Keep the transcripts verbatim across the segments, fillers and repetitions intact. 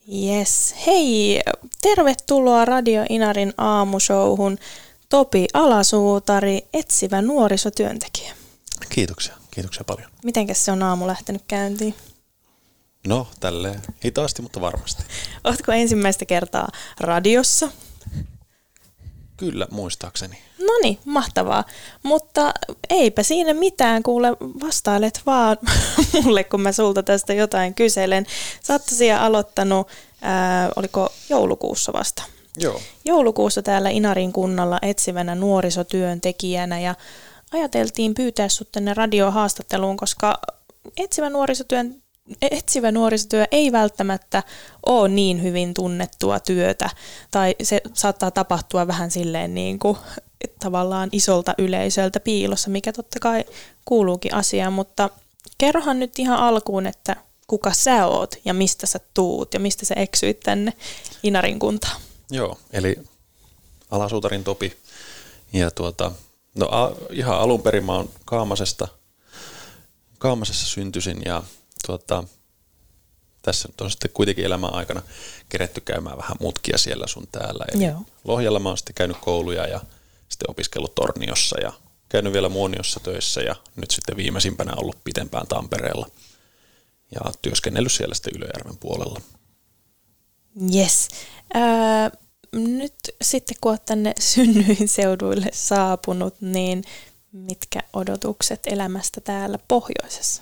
Yes. Hei, tervetuloa Radio Inarin aamushowhun Topi Alasuutari, etsivä nuorisotyöntekijä. Kiitoksia, kiitoksia paljon. Mitenkäs se on aamu lähtenyt käyntiin? No, tälleen hitaasti, mutta varmasti. Oletko ensimmäistä kertaa radiossa? Kyllä, muistaakseni. No niin, mahtavaa. Mutta eipä siinä mitään, kuule, vastailet vaan mulle, kun mä sulta tästä jotain kyselen. Sä oot tosiaan aloittanut, ää, oliko joulukuussa vasta? Joo. Joulukuussa täällä Inarin kunnalla etsivänä nuorisotyöntekijänä ja ajateltiin pyytää sut tänne radiohaastatteluun, koska etsivä nuorisotyön Etsivä nuorisotyö ei välttämättä ole niin hyvin tunnettua työtä, tai se saattaa tapahtua vähän silleen niin kuin tavallaan isolta yleisöltä piilossa, mikä totta kai kuuluukin asiaan, mutta kerrohan nyt ihan alkuun, että kuka sä oot ja mistä sä tuut ja mistä sä eksyit tänne Inarin kuntaan. Joo, eli Alasuutarin Topi ja tuota, no a, ihan alun perin mä oon Kaamasesta, Kaamasessa syntyisin ja Tuota, tässä nyt on sitten kuitenkin elämän aikana keretty käymään vähän mutkia siellä sun täällä. Eli Lohjalla mä oon sitten käynyt kouluja ja sitten opiskellut Torniossa ja käynyt vielä Muoniossa töissä ja nyt sitten viimeisimpänä ollut pitempään Tampereella ja työskennellyt siellä sitten Ylöjärven puolella. Yes. Äh, nyt sitten kun oot tänne synnyinseuduille saapunut, niin mitkä odotukset elämästä täällä pohjoisessa?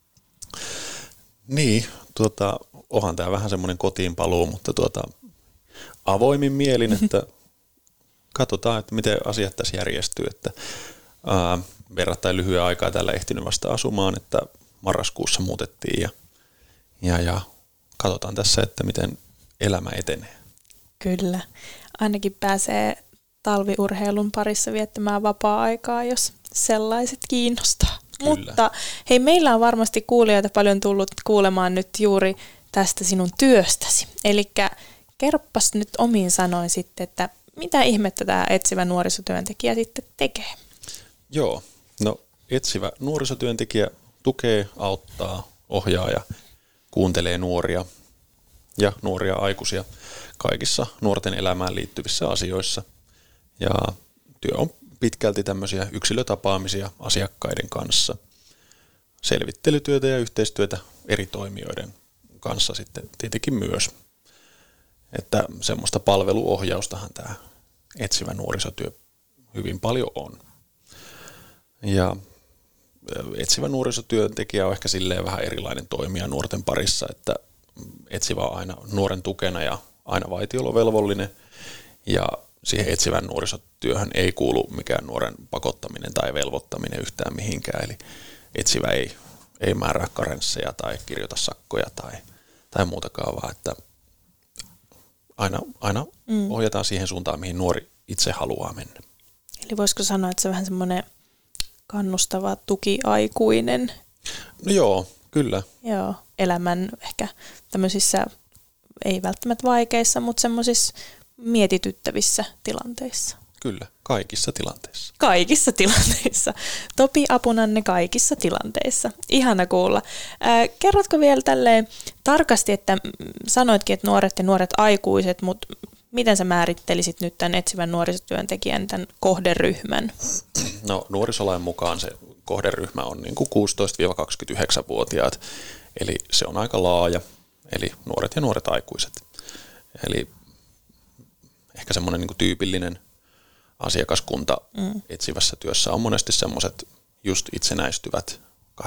Niin, tuota, onhan tämä vähän semmoinen kotiin paluu, mutta tuota, avoimin mielin, että katsotaan, että miten asiat tässä järjestyy. Että, ää, verrattain lyhyen aikaa täällä ehtinyt vasta asumaan, että marraskuussa muutettiin ja, ja, ja katsotaan tässä, että miten elämä etenee. Kyllä, ainakin pääsee talviurheilun parissa viettämään vapaa-aikaa, jos sellaiset kiinnostaa. Kyllä. Mutta hei, meillä on varmasti kuulijoita paljon tullut kuulemaan nyt juuri tästä sinun työstäsi. Eli kerropas nyt omiin sanoin sitten, että mitä ihmettä tämä etsivä nuorisotyöntekijä sitten tekee? Joo, no etsivä nuorisotyöntekijä tukee, auttaa, ohjaa ja kuuntelee nuoria ja nuoria aikuisia kaikissa nuorten elämään liittyvissä asioissa. Ja työ on pitkälti tämmöisiä yksilötapaamisia asiakkaiden kanssa, selvittelytyötä ja yhteistyötä eri toimijoiden kanssa sitten tietenkin myös. Että semmoista palveluohjaustahan tämä etsivä nuorisotyö hyvin paljon on. Ja etsivä nuorisotyöntekijä on ehkä silleen vähän erilainen toimija nuorten parissa, että etsivä on aina nuoren tukena ja aina vaitiolovelvollinen ja siihen etsivän nuorisotyöhön ei kuulu mikään nuoren pakottaminen tai velvoittaminen yhtään mihinkään. Eli etsivä ei, ei määrää karensseja tai kirjoita sakkoja tai, tai muutakaan, vaan että aina, aina mm. ohjataan siihen suuntaan, mihin nuori itse haluaa mennä. Eli voisiko sanoa, että se on vähän semmoinen kannustava tukiaikuinen? No joo, kyllä. Joo, elämän ehkä tämmöisissä, ei välttämättä vaikeissa, mutta semmoisissa mietityttävissä tilanteissa. Kyllä, kaikissa tilanteissa. Kaikissa tilanteissa. Topi apunanne kaikissa tilanteissa. Ihana kuulla. Äh, kerrotko vielä tälleen tarkasti, että sanoitkin, että nuoret ja nuoret aikuiset, mutta miten sä määrittelisit nyt tämän etsivän nuorisotyöntekijän, tämän kohderyhmän? No nuorisolain mukaan se kohderyhmä on niin kuin kuusitoista–kaksikymmentäyhdeksän-vuotiaat, eli se on aika laaja, eli nuoret ja nuoret aikuiset. Eli ehkä semmoinen niin kuin tyypillinen asiakaskunta mm. etsivässä työssä on monesti semmoiset just itsenäistyvät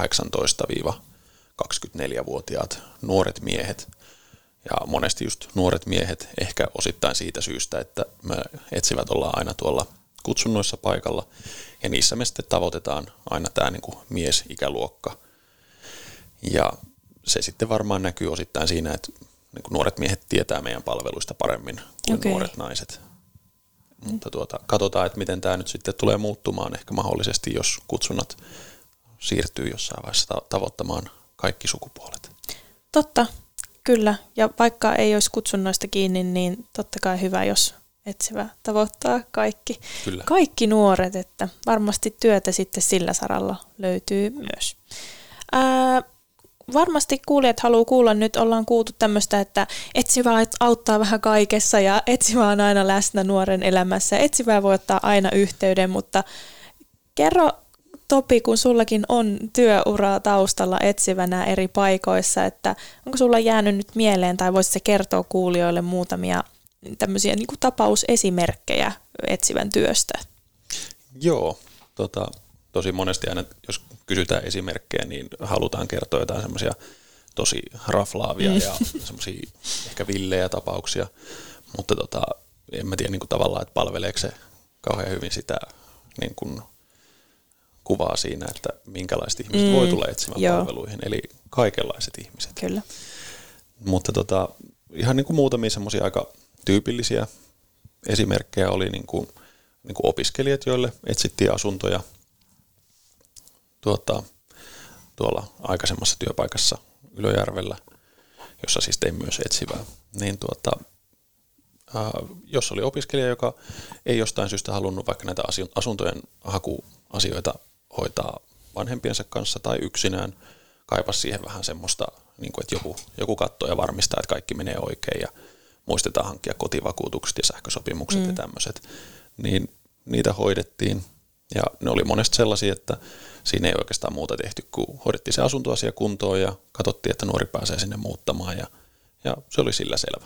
kahdeksantoista–kaksikymmentäneljä-vuotiaat nuoret miehet. Ja monesti just nuoret miehet ehkä osittain siitä syystä, että me etsivät ollaan aina tuolla kutsunnoissa paikalla. Ja niissä me sitten tavoitetaan aina tämä niin kuin miesikäluokka. Ja se sitten varmaan näkyy osittain siinä, että niin kuin nuoret miehet tietää meidän palveluista paremmin kuin okay. nuoret naiset. Mm. Mutta tuota, katsotaan, että miten tämä nyt sitten tulee muuttumaan ehkä mahdollisesti, jos kutsunnat siirtyy jossain vaiheessa tavoittamaan kaikki sukupuolet. Totta, kyllä. Ja vaikka ei olisi kutsunnoista kiinni, niin totta kai hyvä, jos etsivä tavoittaa kaikki, kyllä. kaikki nuoret, että varmasti työtä sitten sillä saralla löytyy myös. Ää, varmasti kuulijat haluaa kuulla, nyt ollaan kuultu tämmöistä, että etsivä auttaa vähän kaikessa ja etsivä on aina läsnä nuoren elämässä. Etsivää voi ottaa aina yhteyden, mutta kerro Topi, kun sullakin on työuraa taustalla etsivänä eri paikoissa, että onko sulla jäänyt nyt mieleen tai voisitko kertoa kuulijoille muutamia tämmöisiä niin kuin tapausesimerkkejä etsivän työstä? Joo, tota, tosi monesti aina, jos kysytään esimerkkejä, niin halutaan kertoa jotain semmoisia tosi raflaavia mm. ja semmoisia ehkä villejä tapauksia, mutta tota, en mä tiedä niin kuin tavallaan, että palveleeko se kauhean hyvin sitä niin kuin kuvaa siinä, että minkälaiset ihmiset mm. voi tulla etsimään Joo. palveluihin, eli kaikenlaiset ihmiset. Kyllä. Mutta tota, ihan niin kuin muutamia semmoisia aika tyypillisiä esimerkkejä oli niin kuin, niin kuin opiskelijat, joille etsittiin asuntoja tuota, tuolla aikaisemmassa työpaikassa Ylöjärvellä, jossa siis tein myös etsivää. Niin tuota, ää, jos oli opiskelija, joka ei jostain syystä halunnut vaikka näitä asuntojen hakuasioita hoitaa vanhempiensa kanssa tai yksinään, kaipasi siihen vähän semmoista, niin kuin, että joku, joku katsoo ja varmistaa, että kaikki menee oikein ja muistetaan hankkia kotivakuutukset ja sähkösopimukset mm. ja tämmöiset, niin niitä hoidettiin. Ja ne oli monesti sellaisia, että siinä ei oikeastaan muuta tehty, kun hoidettiin se asuntoasia kuntoon ja katsottiin, että nuori pääsee sinne muuttamaan ja, ja se oli sillä selvä.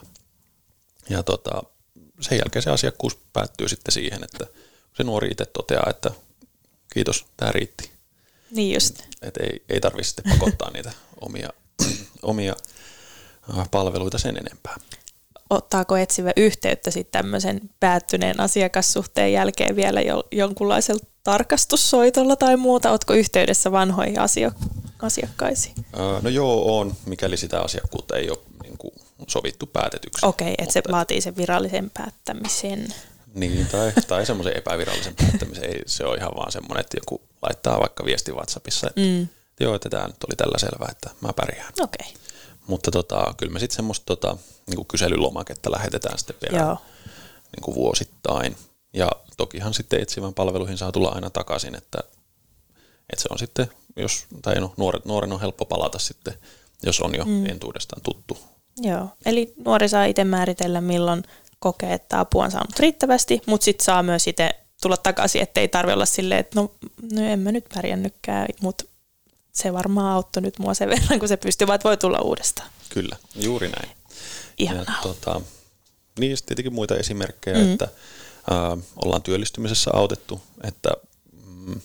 Ja tota, sen jälkeen se asiakkuus päättyy sitten siihen, että se nuori itse toteaa, että kiitos, tämä riitti. Niin just. Että ei, ei tarvitse sitten pakottaa niitä omia, omia palveluita sen enempää. Ottaako etsivä yhteyttä sitten tämmöisen päättyneen asiakassuhteen jälkeen vielä jo, jonkunlaisella tarkastussoitolla tai muuta? Ootko yhteydessä vanhoihin asio- asiakkaisiin? Öö, no joo, on, mikäli sitä asiakkuutta ei ole niin kuin sovittu päätetyksi. Okei, että se vaatii sen virallisen päättämisen. Niin, tai, tai semmoisen epävirallisen päättämisen. Ei, se on ihan vaan semmoinen, että joku laittaa vaikka viesti WhatsAppissa, että mm. joo, että tämä nyt oli tällä selvä, että mä pärjään. Okei. Mutta tota, kyllä me sitten semmoista tota, niin kyselylomaketta lähetetään sitten vielä niin kuin vuosittain. Ja tokihan sitten etsivän palveluihin saa tulla aina takaisin, että, että se on sitten, jos, tai no, nuoret, nuoren on helppo palata sitten, jos on jo mm. entuudestaan tuttu. Joo, eli nuori saa itse määritellä, milloin kokee, että apua on saanut riittävästi, mutta sitten saa myös itse tulla takaisin, ettei tarvitse olla silleen, että no, no en mä nyt pärjännytkään, mutta se varmaan auttoi nyt mua sen verran, kun se pystyy, vaan voi tulla uudestaan. Kyllä, juuri näin. Ihanaa. Ja, tota, niin tietenkin muita esimerkkejä, mm. että ää, ollaan työllistymisessä autettu, että mm,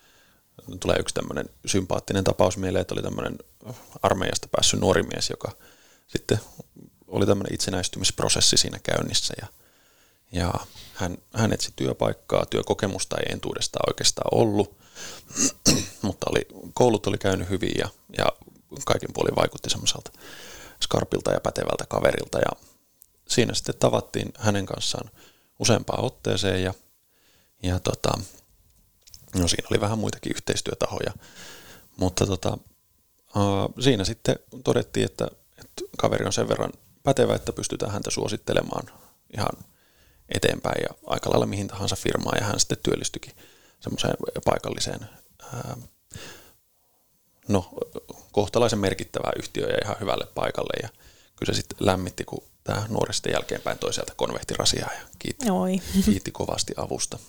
tulee yksi tämmöinen sympaattinen tapaus mieleen, että oli tämmöinen armeijasta päässyt nuori mies, joka sitten oli tämmöinen itsenäistymisprosessi siinä käynnissä ja, ja hän, hän etsi työpaikkaa, työkokemusta ei entuudestaan oikeastaan ollut, mutta oli, koulut oli käynyt hyvin ja, ja kaikin puolin vaikutti semmoiselta skarpilta ja pätevältä kaverilta ja siinä sitten tavattiin hänen kanssaan useampaan otteeseen ja, ja tota, no siinä oli vähän muitakin yhteistyötahoja, mutta tota, uh, siinä sitten todettiin, että, että kaveri on sen verran pätevä, että pystytään häntä suosittelemaan ihan eteenpäin ja aika lailla mihin tahansa firmaan ja hän sitten työllistyikin semmoiseen paikalliseen ää, no, kohtalaisen merkittävää yhtiöä ja ihan hyvälle paikalle ja kyllä se sitten lämmitti, kun tämä nuori sitten jälkeenpäin toiselta konvehti rasiaa ja kiitti, kiitti kovasti avusta.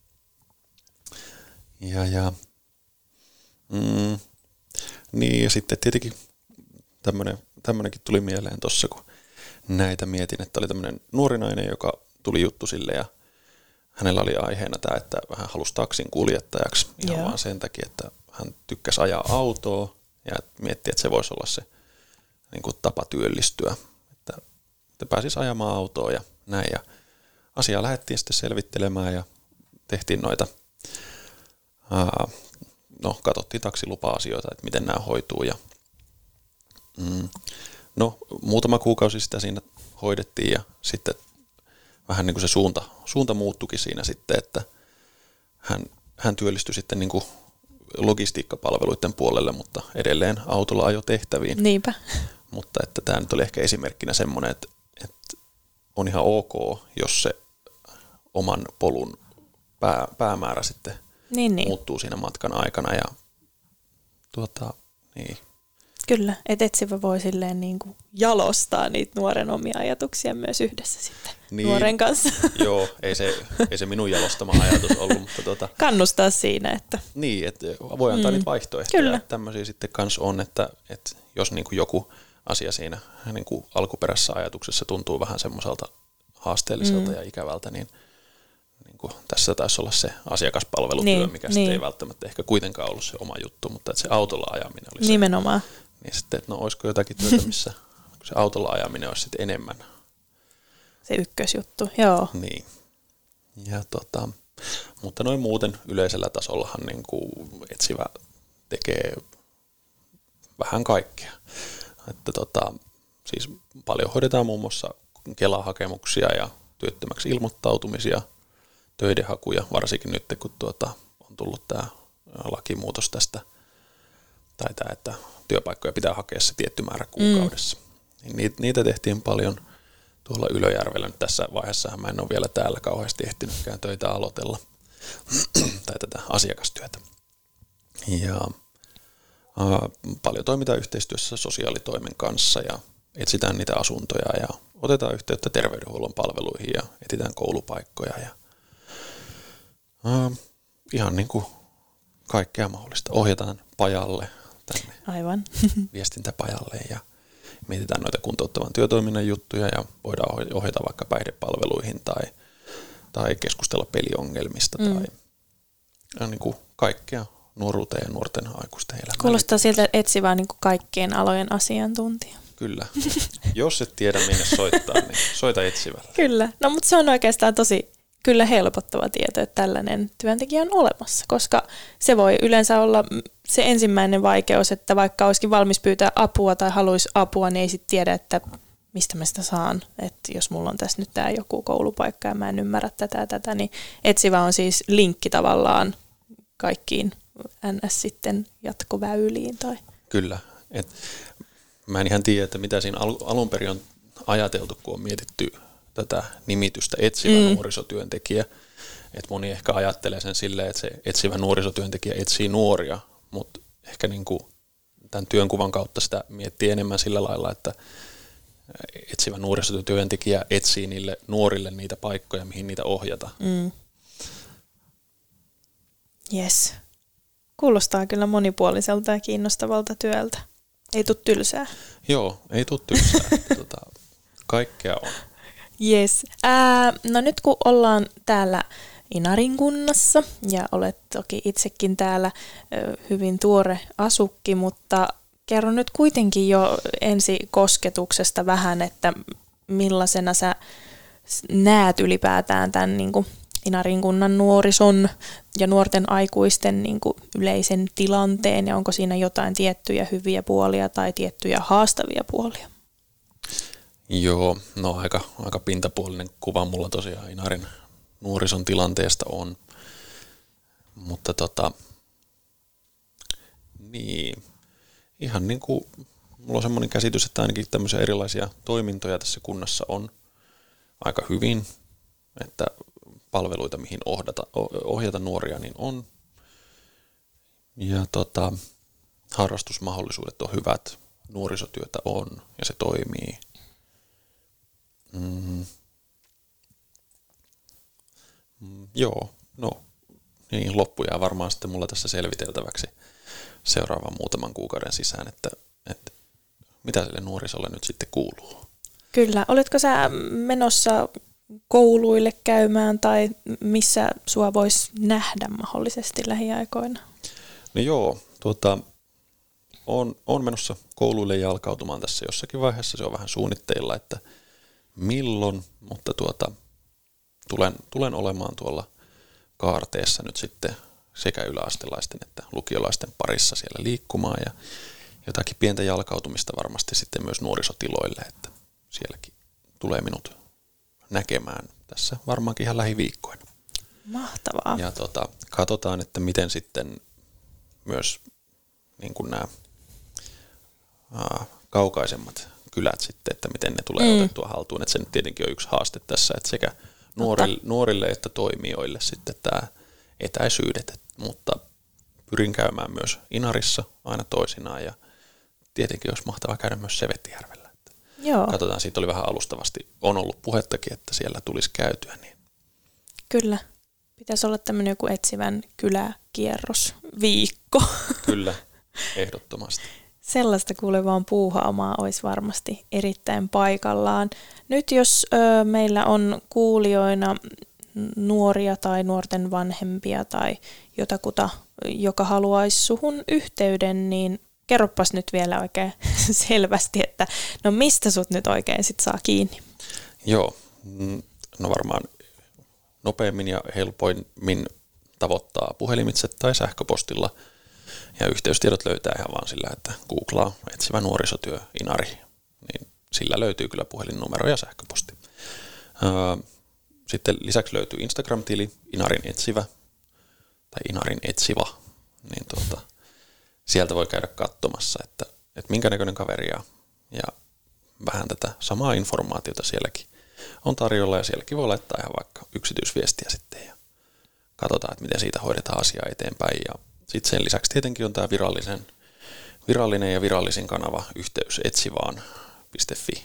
Ja, ja, mm, niin ja sitten tietenkin tämmöinen, tämmöinenkin tuli mieleen tuossa, kun näitä mietin, että oli tämmöinen nuori nainen, joka tuli juttu sille ja hänellä oli aiheena tämä, että hän halusi taksin kuljettajaksi ihan yeah. vaan sen takia, että hän tykkäsi ajaa autoa ja mietti, että se voisi olla se niin kuin tapa työllistyä, että, että pääsisi ajamaan autoa ja näin. Ja asiaa lähdettiin sitten selvittelemään ja tehtiin noita, ää, no katsottiin taksilupa-asioita, että miten nämä hoituu ja mm, no muutama kuukausi sitä siinä hoidettiin ja sitten vähän niin kuin se suunta, suunta muuttuikin siinä sitten, että hän, hän työllistyi sitten niin kuin logistiikkapalveluiden puolelle, mutta edelleen autolla ajo tehtäviin. Niinpä. Mutta että tämä nyt oli ehkä esimerkkinä semmoinen, että, että on ihan ok, jos se oman polun pää, päämäärä sitten niin, niin. muuttuu siinä matkan aikana ja tuota, niin. Kyllä, että etsivä voi silleen niin kuin jalostaa niitä nuoren omia ajatuksia myös yhdessä sitten niin, nuoren kanssa. Joo, ei se, ei se minun jalostama ajatus ollut, mutta tuota, kannustaa siinä, että niin, että voi antaa mm. niitä vaihtoehtoja. Kyllä. Tämmöisiä sitten kanssa on, että, että jos niin kuin joku asia siinä niin kuin alkuperäisessä ajatuksessa tuntuu vähän semmoiselta haasteelliselta mm. ja ikävältä, niin, niin kuin tässä taisi olla se asiakaspalvelutyö, niin, mikä niin. sitten ei välttämättä ehkä kuitenkaan ollut se oma juttu, mutta että se autolla ajaminen oli se. Nimenomaan. Niin sitten, että no olisiko jotakin työtä, missä se autolla ajaminen olisi sitten enemmän. Se ykkösjuttu, joo. Niin. Ja tota, mutta noin muuten yleisellä tasollahan niin kuin etsivä tekee vähän kaikkea. Että tota, siis paljon hoidetaan muun muassa Kela-hakemuksia ja työttömäksi ilmoittautumisia, töidenhakuja, varsinkin nyt kun tuota, on tullut tämä lakimuutos tästä, tai tämä, että työpaikkoja pitää hakea se tietty määrä kuukaudessa. Mm. Niin niitä tehtiin paljon tuolla Ylöjärvellä. Nyt tässä vaiheessahan mä en ole vielä täällä kauheasti ehtinytkään töitä aloitella, tai tätä asiakastyötä. Ja ää, paljon toimitaan yhteistyössä sosiaalitoimen kanssa ja etsitään niitä asuntoja ja otetaan yhteyttä terveydenhuollon palveluihin ja etsitään koulupaikkoja ja ää, ihan niin kuin kaikkea mahdollista. Ohjataan pajalle tänne Aivan. viestintäpajalle ja mietitään noita kuntouttavan työtoiminnan juttuja ja voidaan ohjata vaikka päihdepalveluihin tai, tai keskustella peliongelmista mm. tai niin kuin kaikkea nuoruuteen ja nuorten aikuisten elämään. Kuulostaa siltä, että etsivä on niin kuin kaikkien alojen asiantuntija. Kyllä. Jos et tiedä minne soittaa, niin soita etsivällä. Kyllä. No mutta se on oikeastaan tosi kyllä helpottava tieto, että tällainen työntekijä on olemassa, koska se voi yleensä olla se ensimmäinen vaikeus, että vaikka olisikin valmis pyytää apua tai haluaisi apua, niin ei sitten tiedä, että mistä mä sitä saan. Että jos mulla on tässä nyt tämä joku koulupaikka ja mä en ymmärrä tätä ja tätä, niin etsivä on siis linkki tavallaan kaikkiin N S sitten jatkoväyliin. Tai. Kyllä. Et mä en ihan tiedä, että mitä siinä al- alun perin on ajateltu, kun on mietitty tätä nimitystä etsivä mm. nuorisotyöntekijä. Et moni ehkä ajattelee sen silleen, että se etsivä nuorisotyöntekijä etsii nuoria, mutta ehkä niinku tämän työnkuvan kautta sitä miettii enemmän sillä lailla, että etsivä nuorisotyöntekijä etsii niille nuorille niitä paikkoja, mihin niitä ohjata. Mm. Yes. Kuulostaa kyllä monipuoliselta ja kiinnostavalta työltä. Ei tule tylsää. Joo, ei tule tylsää. tota, kaikkea on. Yes. Ää, no nyt kun ollaan täällä Inarin kunnassa ja olet toki itsekin täällä ö, hyvin tuore asukki, mutta kerro nyt kuitenkin jo ensi kosketuksesta vähän, että millaisena sä näet ylipäätään tämän niin kuin Inarin kunnan nuorison ja nuorten aikuisten niin kuin yleisen tilanteen ja onko siinä jotain tiettyjä hyviä puolia tai tiettyjä haastavia puolia? Joo, no aika, aika pintapuolinen kuva mulla tosiaan Inarin nuorison tilanteesta on, mutta tota, niin, ihan niin kuin mulla on semmoinen käsitys, että ainakin tämmöisiä erilaisia toimintoja tässä kunnassa on aika hyvin, että palveluita, mihin ohjata, ohjata nuoria, niin on, ja tota, harrastusmahdollisuudet on hyvät, nuorisotyötä on ja se toimii. Mm. Mm, joo, no niin loppuja varmaan sitten mulla tässä selviteltäväksi seuraavan muutaman kuukauden sisään, että, että mitä sille nuorisolle nyt sitten kuuluu. Kyllä, oletko sä menossa kouluille käymään tai missä sua voisi nähdä mahdollisesti lähiaikoina? No joo, tuota, on, on menossa kouluille jalkautumaan tässä jossakin vaiheessa, se on vähän suunnitteilla, että milloin, mutta tuota, tulen, tulen olemaan tuolla kaarteessa nyt sitten sekä yläastelaisten että lukiolaisten parissa siellä liikkumaan ja jotakin pientä jalkautumista varmasti sitten myös nuorisotiloille, että sielläkin tulee minut näkemään tässä varmaankin ihan lähiviikkoina. Mahtavaa. Ja tuota, katsotaan, että miten sitten myös niin kuin nämä aa, kaukaisemmat kylät sitten, että miten ne tulee mm. otettua haltuun. Että se nyt tietenkin on yksi haaste tässä, että sekä nuorille, nuorille että toimijoille sitten tämä etäisyydet, mutta pyrin käymään myös Inarissa aina toisinaan ja tietenkin olisi mahtavaa käydä myös Sevettijärvellä. Joo. Katsotaan, siitä oli vähän alustavasti. On ollut puhettakin, että siellä tulisi käytyä. Niin. Kyllä. Pitäisi olla tämmöinen joku etsivän kyläkierros viikko. Kyllä, ehdottomasti. Sellaista kuule vaan puuhaamaa olisi varmasti erittäin paikallaan. Nyt jos ö, meillä on kuulijoina nuoria tai nuorten vanhempia tai jotakuta, joka haluaisi suhun yhteyden, niin kerropas nyt vielä oikein selvästi, että no mistä sut nyt oikein sit saa kiinni? Joo, no varmaan nopeimmin ja helpoimmin tavoittaa puhelimitse tai sähköpostilla. Ja yhteystiedot löytää ihan vaan sillä, että googlaa etsivä nuorisotyö Inari, niin sillä löytyy kyllä puhelinnumero ja sähköposti. Sitten lisäksi löytyy Instagram-tili Inarin etsivä tai Inarin etsiva, niin tuota, sieltä voi käydä katsomassa, että, että minkä näköinen kaveri ja, ja vähän tätä samaa informaatiota sielläkin on tarjolla ja sielläkin voi laittaa ihan vaikka yksityisviestiä sitten ja katsotaan, että miten siitä hoidetaan asiaa eteenpäin. Ja sitten sen lisäksi tietenkin on tämä virallisen, virallinen ja virallisin kanava yhteys etsivaan piste fi,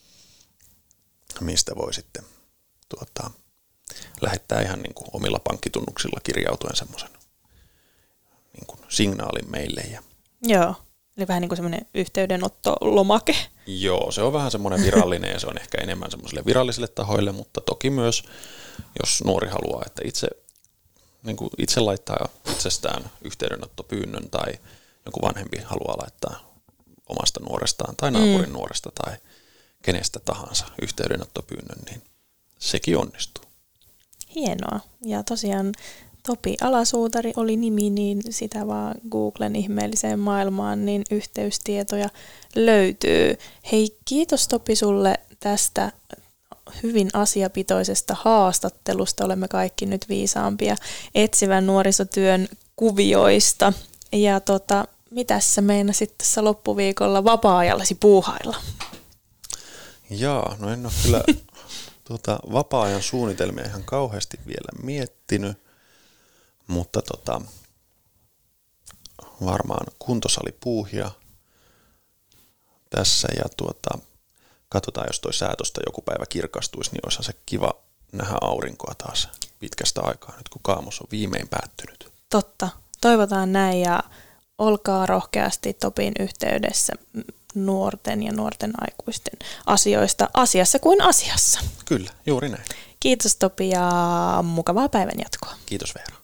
mistä voi sitten tuota, lähettää ihan niin kuin omilla pankkitunnuksilla kirjautuen semmoisen niin kuin signaalin meille. Ja Joo, eli vähän niin kuin semmoinen yhteydenottolomake. Joo, se on vähän semmoinen virallinen ja se on ehkä enemmän semmoisille virallisille tahoille, mutta toki myös, jos nuori haluaa, että itse, niin kuin itse laittaa itsestään yhteydenottopyynnön tai joku vanhempi haluaa laittaa omasta nuorestaan tai naapurin mm. nuoresta tai kenestä tahansa yhteydenottopyynnön, niin sekin onnistuu. Hienoa. Ja tosiaan Topi Alasuutari oli nimi, niin sitä vaan Googlen ihmeelliseen maailmaan, niin yhteystietoja löytyy. Hei, kiitos Topi sulle tästä hyvin asiapitoisesta haastattelusta. Olemme kaikki nyt viisaampia etsivän nuorisotyön kuvioista. Ja tota, mitäs sä meinasit tässä loppuviikolla vapaa-ajallasi puuhailla? Jaa, no en ole kyllä tuota, vapaa-ajan suunnitelmia ihan kauheasti vielä miettinyt. Mutta tota, varmaan kuntosalipuuhia tässä ja tuota, katsotaan, jos toi sää tosta joku päivä kirkastuisi, niin olisihan se kiva nähdä aurinkoa taas pitkästä aikaa, nyt kun kaamos on viimein päättynyt. Totta, toivotaan näin ja olkaa rohkeasti Topin yhteydessä nuorten ja nuorten aikuisten asioista asiassa kuin asiassa. Kyllä, juuri näin. Kiitos Topi ja mukavaa päivän jatkoa. Kiitos Veera.